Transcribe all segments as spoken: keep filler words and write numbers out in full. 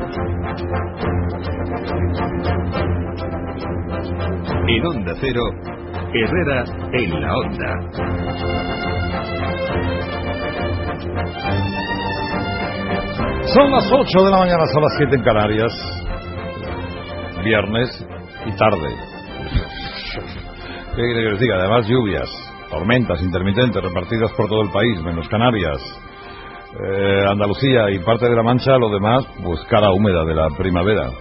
En Onda Cero, Herrera en la Onda. Son las ocho de la mañana, son las siete en Canarias. Viernes y tarde. ¿Qué quiere que les diga? Además, lluvias, tormentas intermitentes repartidas por todo el país, menos Canarias, eh, Andalucía y parte de La Mancha. Lo demás, pues cara húmeda de la primavera.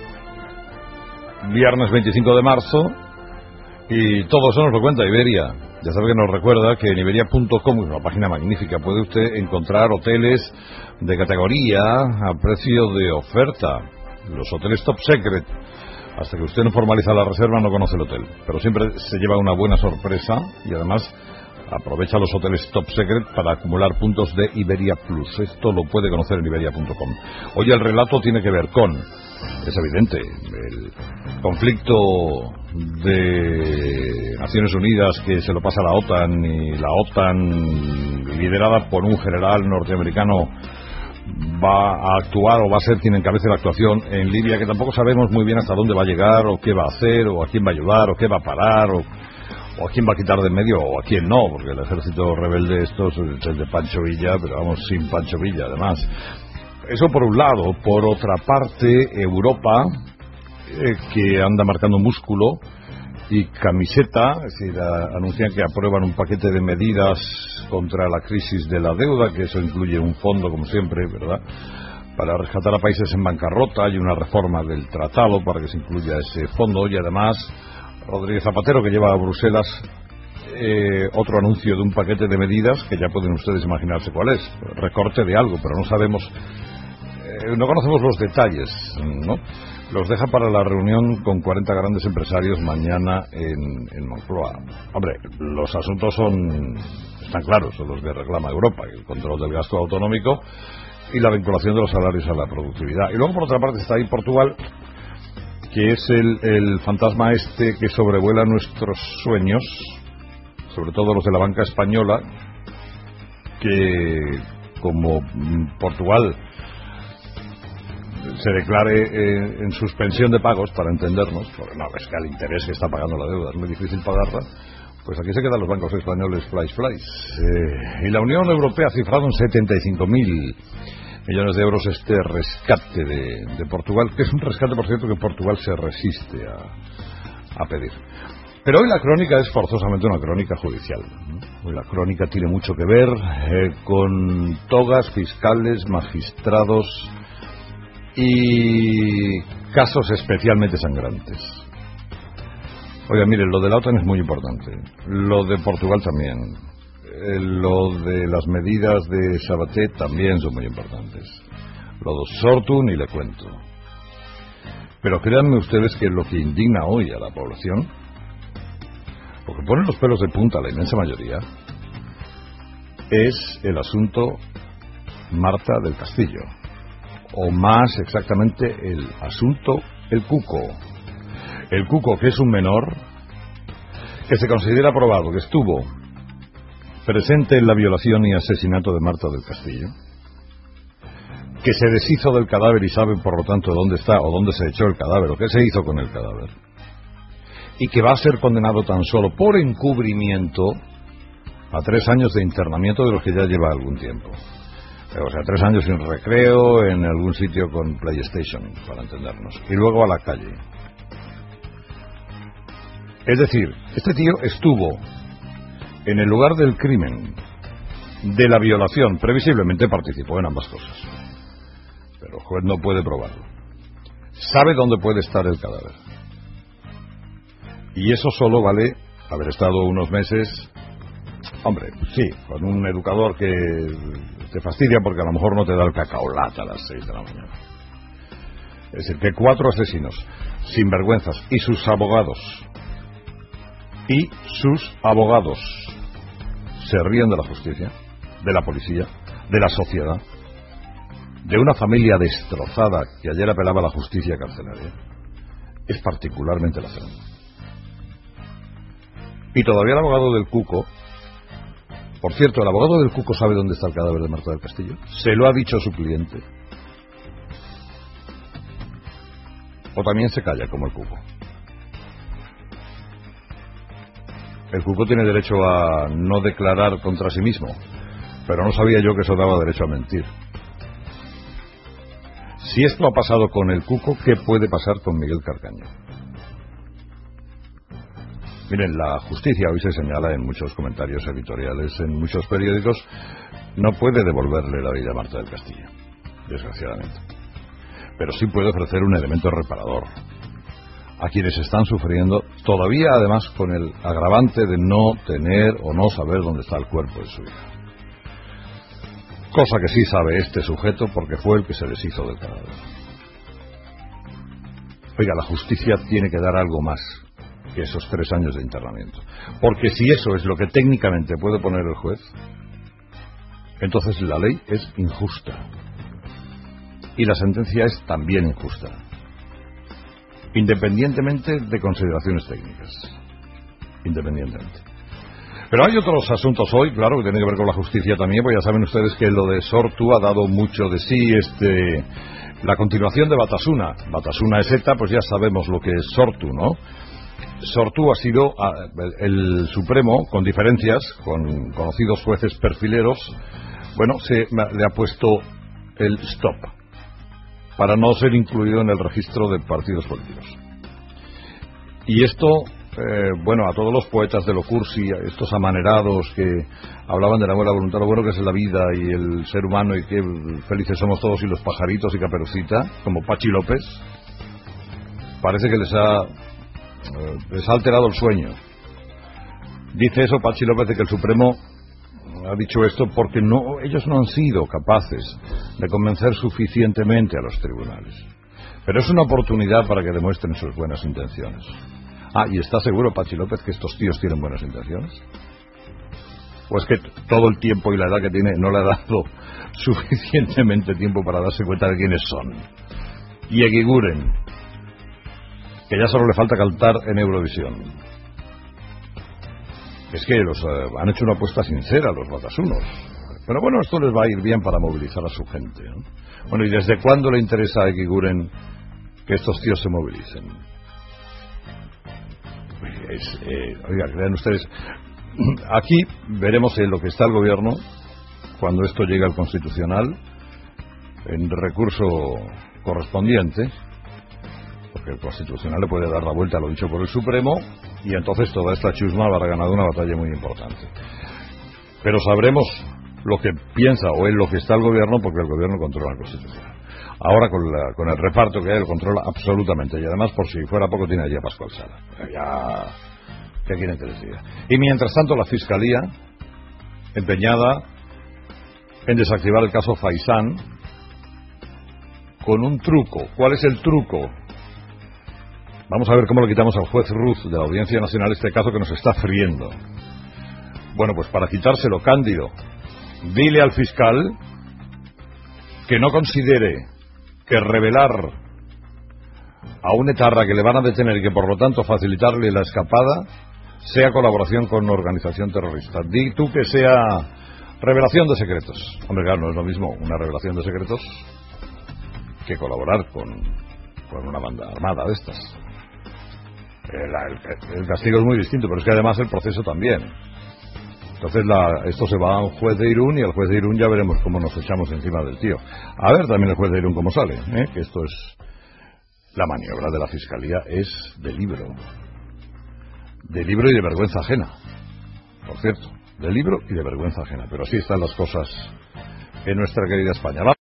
Viernes veinticinco de marzo. Y todo eso nos lo cuenta Iberia. Ya sabe que nos recuerda que en Iberia punto com, una página magnífica, puede usted encontrar hoteles de categoría a precio de oferta. Los hoteles Top Secret. Hasta que usted no formaliza la reserva no conoce el hotel. Pero siempre se lleva una buena sorpresa y además aprovecha los hoteles Top Secret para acumular puntos de Iberia Plus. Esto lo puede conocer en Iberia punto com. Hoy el relato tiene que ver con, es evidente, el conflicto de Naciones Unidas que se lo pasa a la OTAN, y la OTAN, liderada por un general norteamericano, va a actuar o va a ser quien encabece la actuación en Libia, que tampoco sabemos muy bien hasta dónde va a llegar, o qué va a hacer, o a quién va a ayudar, o qué va a parar, o, o a quién va a quitar de en medio, o a quién no, porque el ejército rebelde estos es el de Pancho Villa, pero vamos, sin Pancho Villa además. Eso por un lado. Por otra parte, Europa, eh, que anda marcando músculo y camiseta, es decir, a, anuncian que aprueban un paquete de medidas contra la crisis de la deuda, que eso incluye un fondo, como siempre, ¿verdad?, para rescatar a países en bancarrota, y una reforma del tratado para que se incluya ese fondo. Y además, Rodríguez Zapatero, que lleva a Bruselas eh, otro anuncio de un paquete de medidas que ya pueden ustedes imaginarse cuál es, recorte de algo, pero no sabemos, eh, no conocemos los detalles, ¿no? Los deja para la reunión con cuarenta grandes empresarios mañana en, en Moncloa. Hombre, los asuntos son, están claros, son los que reclama Europa: el control del gasto autonómico y la vinculación de los salarios a la productividad. Y luego, por otra parte, está ahí Portugal, que es el, el fantasma este que sobrevuela nuestros sueños, sobre todo los de la banca española, que como Portugal se declare eh, en suspensión de pagos, para entendernos, porque no, es que al interés que está pagando la deuda es muy difícil pagarla, pues aquí se quedan los bancos españoles flies flies. Eh, y la Unión Europea ha cifrado en setenta y cinco mil millones de euros este rescate de, de Portugal, que es un rescate, por cierto, que Portugal se resiste a, a pedir. Pero hoy la crónica es forzosamente una crónica judicial, ¿no? Hoy la crónica tiene mucho que ver eh, con togas, fiscales, magistrados y casos especialmente sangrantes. Oiga, miren, lo de la OTAN es muy importante, lo de Portugal también, eh, lo de las medidas de Sabaté también son muy importantes, lo de Sortu ni le cuento. Pero créanme ustedes que lo que indigna hoy a la población, lo que pone los pelos de punta a la inmensa mayoría, es el asunto Marta del Castillo, o más exactamente el asunto El Cuco. El Cuco, que es un menor que se considera probado que estuvo presente en la violación y asesinato de Marta del Castillo, que se deshizo del cadáver y sabe por lo tanto dónde está o dónde se echó el cadáver o qué se hizo con el cadáver, y que va a ser condenado tan solo por encubrimiento a tres años de internamiento, de los que ya lleva algún tiempo. O sea, tres años sin recreo, en algún sitio con PlayStation, para entendernos, y luego a la calle. Es decir, este tío estuvo en el lugar del crimen, de la violación, previsiblemente participó en ambas cosas, pero el juez no puede probarlo. Sabe dónde puede estar el cadáver, y eso solo vale haber estado unos meses, hombre, sí, con un educador que te fastidia porque a lo mejor no te da el cacaolata a las seis de la mañana. Es decir, que cuatro asesinos sinvergüenzas y sus abogados y sus abogados se ríen de la justicia, de la policía, de la sociedad, de una familia destrozada que ayer apelaba a la justicia carcelaria, es particularmente lacerante. Y todavía el abogado del Cuco, por cierto, el abogado del Cuco sabe dónde está el cadáver de Marta del Castillo, se lo ha dicho a su cliente. o también se calla como el cuco. El cuco tiene derecho a no declarar contra sí mismo, pero no sabía yo que eso daba derecho a mentir. Si esto ha pasado con el cuco, ¿qué puede pasar con Miguel Carcaño? Miren, la justicia, hoy se señala en muchos comentarios editoriales, en muchos periódicos, no puede devolverle la vida a Marta del Castillo, desgraciadamente. Pero sí puede ofrecer un elemento reparador a quienes están sufriendo, todavía además con el agravante de no tener o no saber dónde está el cuerpo de su hija. Cosa que sí sabe este sujeto porque fue el que se deshizo del cadáver. Oiga, la justicia tiene que dar algo más que esos tres años de internamiento. Porque si eso es lo que técnicamente puede poner el juez, entonces la ley es injusta. Y la sentencia es también injusta, independientemente de consideraciones técnicas. Independientemente. Pero hay otros asuntos hoy, claro, que tienen que ver con la justicia también, porque ya saben ustedes que lo de Sortu ha dado mucho de sí, este, la continuación de Batasuna. Batasuna es ETA, pues ya sabemos lo que es Sortu, ¿no? Sortu ha sido el Supremo, con diferencias, con conocidos jueces perfileros, bueno, se le ha puesto el stop, para no ser incluido en el registro de partidos políticos. Y esto, eh, bueno, a todos los poetas de lo cursi, a estos amanerados que hablaban de la buena voluntad, lo bueno que es la vida y el ser humano y que felices somos todos y los pajaritos y Caperucita, como Pachi López, parece que les ha, eh, les ha alterado el sueño. Dice eso Pachi López de que el Supremo ha dicho esto porque no, ellos no han sido capaces de convencer suficientemente a los tribunales. Pero es una oportunidad para que demuestren sus buenas intenciones. Ah, ¿y está seguro Pachi López que estos tíos tienen buenas intenciones? ¿O es que todo el tiempo y la edad que tiene no le ha dado suficientemente tiempo para darse cuenta de quiénes son? Y Eguiguren, que ya solo le falta cantar en Eurovisión. Es que los eh, han hecho una apuesta sincera los batasunos. Pero bueno, esto les va a ir bien para movilizar a su gente, ¿no? Bueno, ¿y desde cuándo le interesa a Eguiguren que estos tíos se movilicen? Es, eh, oiga, crean ustedes, aquí veremos en lo que está el gobierno cuando esto llegue al Constitucional en recurso correspondiente, porque el Constitucional le puede dar la vuelta a lo dicho por el Supremo y entonces toda esta chusma habrá ganado una batalla muy importante. Pero sabremos lo que piensa o en lo que está el gobierno, porque el gobierno controla la Constitución. Ahora con, la, con el reparto que hay, lo controla absolutamente. Y además, por si fuera poco, tiene allí a Pascual Sala. Ya, ¿qué quieren que les diga? Y mientras tanto, la Fiscalía, empeñada en desactivar el caso Faisán, con un truco. ¿Cuál es el truco? Vamos a ver cómo le quitamos al juez Ruz de la Audiencia Nacional este caso que nos está friendo. Bueno, pues para quitárselo, Cándido, dile al fiscal que no considere que revelar a un etarra que le van a detener y que por lo tanto facilitarle la escapada sea colaboración con una organización terrorista. Di tú que sea revelación de secretos. Hombre, claro, no es lo mismo una revelación de secretos que colaborar con, con una banda armada de estas. El, el, el castigo es muy distinto, pero es que además el proceso también. Entonces la, esto se va a un juez de Irún y el juez de Irún ya veremos cómo nos echamos encima del tío. A ver también el juez de Irún cómo sale, ¿eh? Que esto es... La maniobra de la Fiscalía es de libro. De libro y de vergüenza ajena. Por cierto, de libro y de vergüenza ajena. Pero así están las cosas en nuestra querida España.